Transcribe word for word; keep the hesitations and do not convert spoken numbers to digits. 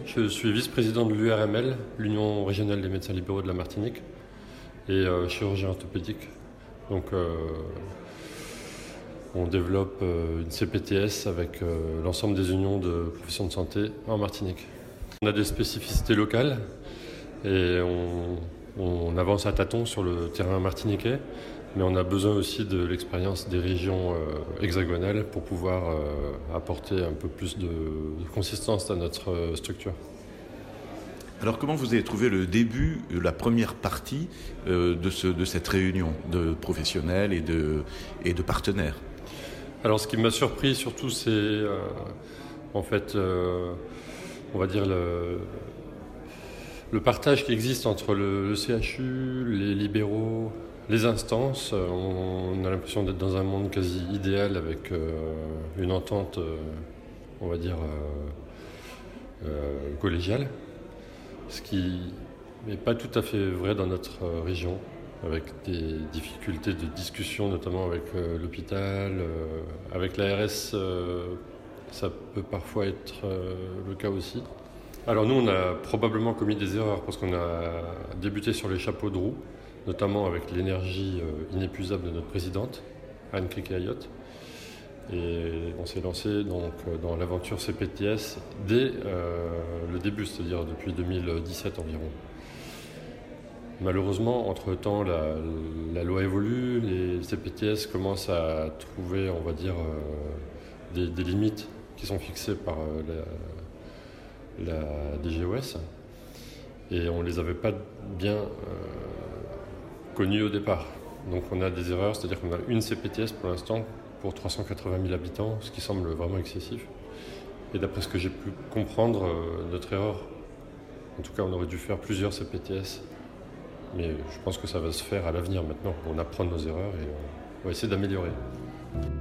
Je suis vice-président de l'U R M L, l'Union régionale des médecins libéraux de la Martinique, et euh, chirurgien orthopédique. Donc euh, on développe euh, une C P T S avec euh, l'ensemble des unions de professions de santé en Martinique. On a des spécificités locales et on, on avance à tâtons sur le terrain martiniquais, mais on a besoin aussi de l'expérience des régions euh, hexagonales pour pouvoir euh, apporter un peu plus de, de consistance à notre euh, structure. Alors comment vous avez trouvé le début, la première partie euh, de, ce, de cette réunion de professionnels et de, et de partenaires? Alors ce qui m'a surpris surtout, c'est euh, en fait, euh, on va dire le, le partage qui existe entre le, le C H U, les libéraux, les instances. On a l'impression d'être dans un monde quasi idéal avec euh, une entente, euh, on va dire, euh, euh, collégiale. Ce qui n'est pas tout à fait vrai dans notre euh, région, avec des difficultés de discussion, notamment avec euh, l'hôpital, euh, avec l'A R S, euh, ça peut parfois être euh, le cas aussi. Alors nous, on a probablement commis des erreurs parce qu'on a débuté sur les chapeaux de roue, notamment avec l'énergie euh, inépuisable de notre présidente, Anne Criquet-Ayotte. Et on s'est lancé donc dans l'aventure C P T S dès euh, le début, c'est-à-dire depuis deux mille dix-sept environ. Malheureusement, entre-temps, la, la loi évolue, les C P T S commencent à trouver, on va dire, euh, des, des limites qui sont fixées par euh, la, la D G O S. Et on ne les avait pas bien euh, connues au départ. Donc on a des erreurs, c'est-à-dire qu'on a une C P T S pour l'instant pour trois cent quatre-vingt mille habitants, ce qui semble vraiment excessif. Et d'après ce que j'ai pu comprendre, euh, notre erreur, en tout cas on aurait dû faire plusieurs C P T S, mais je pense que ça va se faire à l'avenir maintenant. On apprend de nos erreurs et on va essayer d'améliorer.